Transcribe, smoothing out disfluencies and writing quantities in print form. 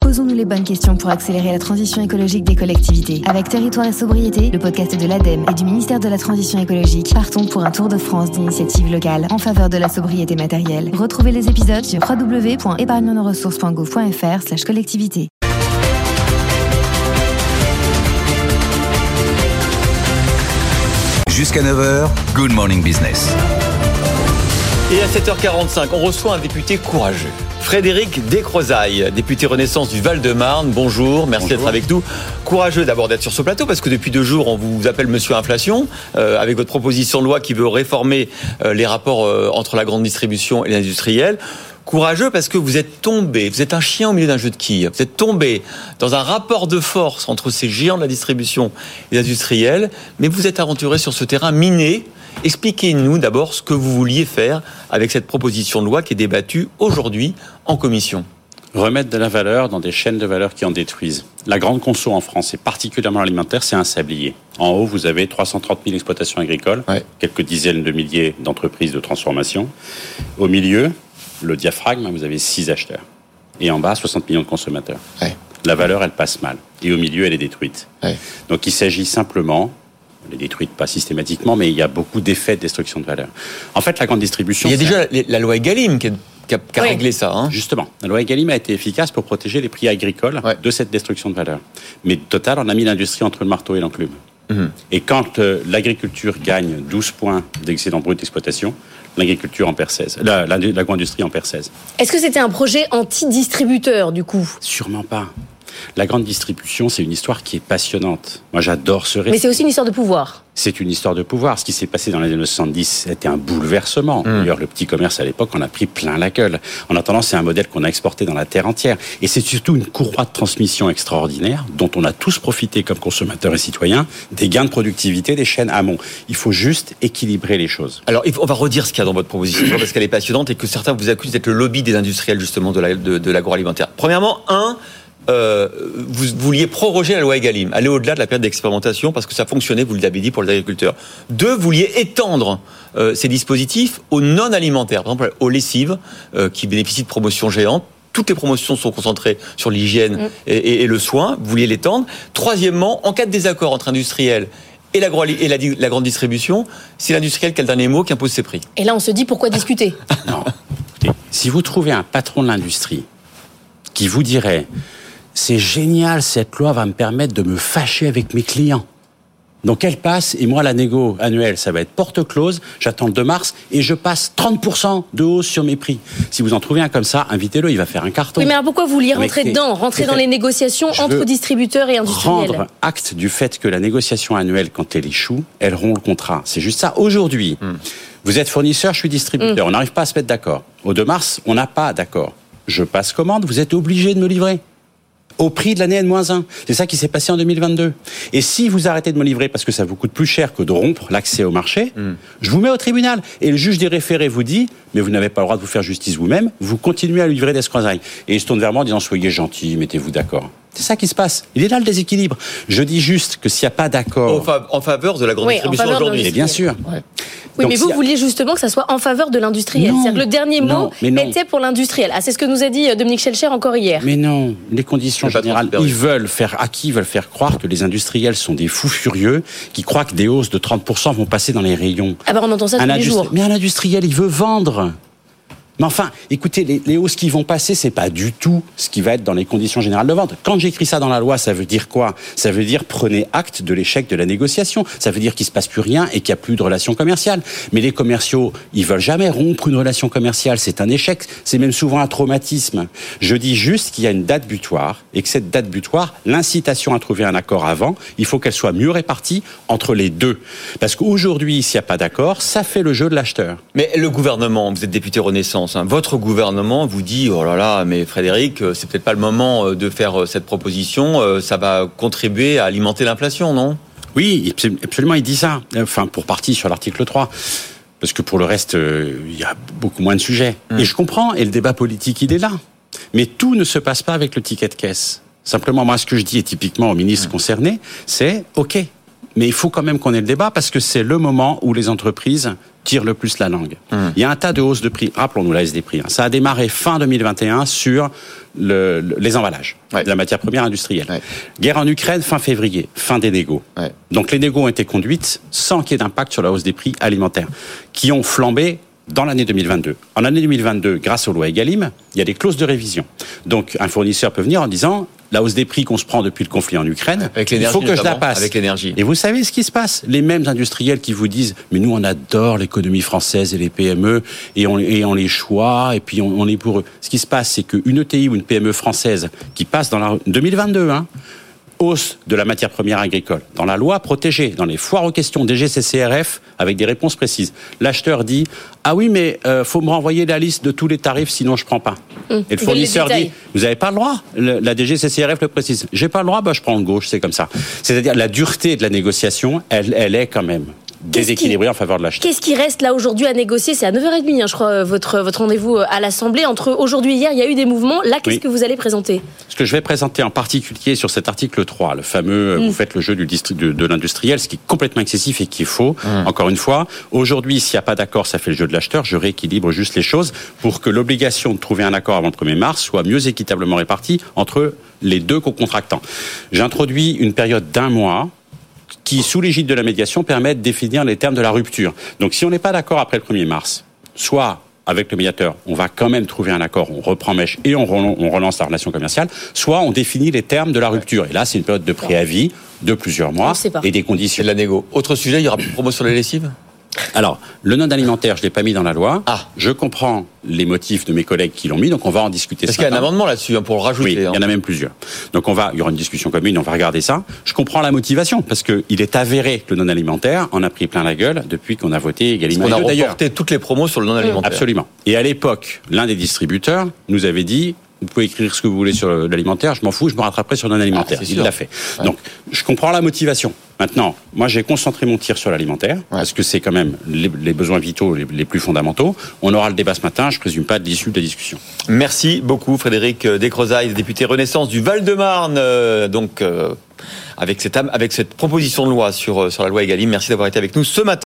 Posons-nous les bonnes questions pour accélérer la transition écologique des collectivités. Avec Territoire et Sobriété, le podcast de l'ADEME et du ministère de la Transition écologique, partons pour un tour de France d'initiatives locales en faveur de la sobriété matérielle. Retrouvez les épisodes sur www.épargnenosressources.gouv.fr/collectivité. Jusqu'à 9h, Good Morning Business. Et à 7h45, on reçoit un député courageux. Frédéric Descrozaille, député Renaissance du Val-de-Marne. Bonjour, merci d'être avec nous. Courageux d'abord d'être sur ce plateau parce que depuis 2 jours, on vous appelle Monsieur Inflation avec votre proposition de loi qui veut réformer les rapports entre la grande distribution et l'industriel. Courageux parce que vous êtes tombé, vous êtes un chien au milieu d'un jeu de quilles. Vous êtes tombé dans un rapport de force entre ces géants de la distribution et l'industriel, mais vous êtes aventuré sur ce terrain miné. Expliquez-nous d'abord ce que vous vouliez faire avec cette proposition de loi qui est débattue aujourd'hui en commission. Remettre de la valeur dans des chaînes de valeur qui en détruisent. La grande conso en France, et particulièrement alimentaire, c'est un sablier. En haut, vous avez 330 000 exploitations agricoles, quelques dizaines de milliers d'entreprises de transformation. Au milieu, le diaphragme, vous avez 6 acheteurs. Et en bas, 60 millions de consommateurs. La valeur, elle passe mal. Et au milieu, elle est détruite. Donc il s'agit simplement... Elle est détruite pas systématiquement, mais il y a beaucoup d'effets de destruction de valeur. En fait, la grande distribution... Il y a déjà la loi Egalim qui a réglé ça. Hein. Justement, la loi Egalim a été efficace pour protéger les prix agricoles de cette destruction de valeur. Mais Total, on a mis l'industrie entre le marteau et l'enclume. Et quand l'agriculture gagne 12 points d'excédent brut d'exploitation, l'agriculture en perd 16. L'agro-industrie en perd 16. Est-ce que c'était un projet anti-distributeur, du coup ? Sûrement pas. La grande distribution, c'est une histoire qui est passionnante. Moi, j'adore ce récit. Mais c'est aussi une histoire de pouvoir. C'est une histoire de pouvoir. Ce qui s'est passé dans les années 70, c'était un bouleversement. D'ailleurs, le petit commerce à l'époque, on a pris plein la gueule. En attendant, c'est un modèle qu'on a exporté dans la terre entière. Et c'est surtout une courroie de transmission extraordinaire dont on a tous profité comme consommateurs et citoyens des gains de productivité des chaînes amont. Il faut juste équilibrer les choses. Alors, on va redire ce qu'il y a dans votre proposition parce qu'elle est passionnante et que certains vous accusent d'être le lobby des industriels justement de l'agroalimentaire. Premièrement, vous vouliez proroger la loi Egalim, aller au-delà de la période d'expérimentation parce que ça fonctionnait, vous l'avez dit, pour les agriculteurs. 2, vous vouliez étendre ces dispositifs aux non-alimentaires, par exemple aux lessives qui bénéficient de promotions géantes. Toutes les promotions sont concentrées sur l'hygiène et le soin. Vous vouliez l'étendre. 3, en cas de désaccord entre industriels et la grande distribution, c'est l'industriel qui a le dernier mot, qui impose ses prix. Et là, on se dit pourquoi discuter ? Non. Écoutez, si vous trouvez un patron de l'industrie qui vous dirait... C'est génial, cette loi va me permettre de me fâcher avec mes clients. Donc elle passe, et moi la négo annuelle, ça va être porte close, j'attends le 2 mars, et je passe 30% de hausse sur mes prix. Si vous en trouvez un comme ça, invitez-le, il va faire un carton. Oui, mais alors pourquoi vous vouliez rentrer dans les négociations entre distributeurs et industriels ? Rendre acte du fait que la négociation annuelle, quand elle échoue, elle rompt le contrat. C'est juste ça. Aujourd'hui, vous êtes fournisseur, je suis distributeur, on n'arrive pas à se mettre d'accord. Au 2 mars, on n'a pas d'accord. Je passe commande, vous êtes obligé de me livrer. Au prix de l'année N-1. C'est ça qui s'est passé en 2022. Et si vous arrêtez de me livrer parce que ça vous coûte plus cher que de rompre l'accès au marché, je vous mets au tribunal. Et le juge des référés vous dit, mais vous n'avez pas le droit de vous faire justice vous-même, vous continuez à livrer Descrozaille. Et il se tourne vers moi en disant, soyez gentil, mettez-vous d'accord. C'est ça qui se passe. Il est là le déséquilibre. Je dis juste que s'il n'y a pas d'accord... En faveur de la grande distribution aujourd'hui. Et bien sûr. Oui, donc, mais vous vouliez justement que ça soit en faveur de l'industriel. C'est-à-dire que le dernier mot était pour l'industriel. C'est ce que nous a dit Dominique Schelcher encore hier. Mais non, les conditions générales, ils veulent faire croire que les industriels sont des fous furieux qui croient que des hausses de 30% vont passer dans les rayons. Ah ben on entend ça tous les jours. Mais un industriel, il veut vendre. Mais enfin, écoutez, les hausses qui vont passer, c'est pas du tout ce qui va être dans les conditions générales de vente. Quand j'écris ça dans la loi, ça veut dire quoi ? Ça veut dire prenez acte de l'échec de la négociation. Ça veut dire qu'il se passe plus rien et qu'il n'y a plus de relation commerciale. Mais les commerciaux, ils veulent jamais rompre une relation commerciale. C'est un échec. C'est même souvent un traumatisme. Je dis juste qu'il y a une date butoir et que cette date butoir, l'incitation à trouver un accord avant, il faut qu'elle soit mieux répartie entre les deux. Parce qu'aujourd'hui, s'il n'y a pas d'accord, ça fait le jeu de l'acheteur. Mais le gouvernement, vous êtes député Renaissance, votre gouvernement vous dit oh là là, mais Frédéric, c'est peut-être pas le moment de faire cette proposition, ça va contribuer à alimenter l'inflation, non ? Oui, absolument, il dit ça. Enfin, pour partie sur l'article 3. Parce que pour le reste, il y a beaucoup moins de sujets. Et je comprends, et le débat politique, il est là. Mais tout ne se passe pas avec le ticket de caisse. Simplement, moi, ce que je dis, et typiquement aux ministres concernés, c'est OK. Mais il faut quand même qu'on ait le débat parce que c'est le moment où les entreprises tirent le plus la langue. Il y a un tas de hausses de prix. Rappelons-nous la hausse des prix. Ça a démarré fin 2021 sur les emballages, de la matière première industrielle. Guerre en Ukraine, fin février, fin des négos. Donc les négos ont été conduites sans qu'il y ait d'impact sur la hausse des prix alimentaires, qui ont flambé dans l'année 2022. En année 2022, grâce aux lois Egalim, il y a des clauses de révision. Donc un fournisseur peut venir en disant la hausse des prix qu'on se prend depuis le conflit en Ukraine, il faut que je la passe. Avec l'énergie. Et vous savez ce qui se passe? Les mêmes industriels qui vous disent mais nous on adore l'économie française et les PME et on les choisit et puis on est pour eux. Ce qui se passe, c'est qu'une ETI ou une PME française qui passe dans la 2022, hausse de la matière première agricole, dans la loi protégée, dans les foires aux questions DGCCRF, avec des réponses précises. L'acheteur dit « Ah oui, mais faut me renvoyer la liste de tous les tarifs, sinon je prends pas. » Et le fournisseur dit « Vous n'avez pas le droit ?» La DGCCRF le précise. « J'ai pas le droit, je prends le gauche, c'est comme ça. » C'est-à-dire la dureté de la négociation, elle est quand même déséquilibré en faveur de l'acheteur. Qu'est-ce qui reste là aujourd'hui à négocier? C'est à 9h30, je crois, votre rendez-vous à l'Assemblée. Entre aujourd'hui et hier, il y a eu des mouvements. Là, qu'est-ce que vous allez présenter? Ce que je vais présenter en particulier sur cet article 3, le fameux vous faites le jeu de l'industriel, ce qui est complètement excessif et qui est faux. Encore une fois, aujourd'hui, s'il n'y a pas d'accord, ça fait le jeu de l'acheteur. Je rééquilibre juste les choses pour que l'obligation de trouver un accord avant le 1er mars soit mieux équitablement répartie entre les deux co-contractants. J'introduis une période d'1 mois qui, sous l'égide de la médiation, permet de définir les termes de la rupture. Donc, si on n'est pas d'accord après le 1er mars, soit avec le médiateur, on va quand même trouver un accord, on reprend mèche et on relance la relation commerciale, soit on définit les termes de la rupture. Et là, c'est une période de préavis de plusieurs mois et des conditions. Et de la négo. Autre sujet, il y aura plus de promo sur les lessives ? Alors, le non alimentaire, je ne l'ai pas mis dans la loi. Je comprends les motifs de mes collègues qui l'ont mis, donc on va en discuter. Est-ce qu'il y a un amendement là-dessus pour le rajouter? Oui, il y en a même plusieurs. Donc il y aura une discussion commune, on va regarder ça. Je comprends la motivation, parce qu'il est avéré que le non alimentaire en a pris plein la gueule depuis qu'on a voté Egalim 2 d'ailleurs. On a reporté toutes les promos sur le non alimentaire. Absolument. Et à l'époque, l'un des distributeurs nous avait dit vous pouvez écrire ce que vous voulez sur l'alimentaire, je m'en fous, je me rattraperai sur le non-alimentaire. Il l'a fait. Donc, je comprends la motivation. Maintenant, moi, j'ai concentré mon tir sur l'alimentaire, parce que c'est quand même les besoins vitaux les plus fondamentaux. On aura le débat ce matin, je présume pas de l'issue de la discussion. Merci beaucoup, Frédéric Descrozaille, député Renaissance du Val-de-Marne, avec cette proposition de loi sur la loi Egalim. Merci d'avoir été avec nous ce matin.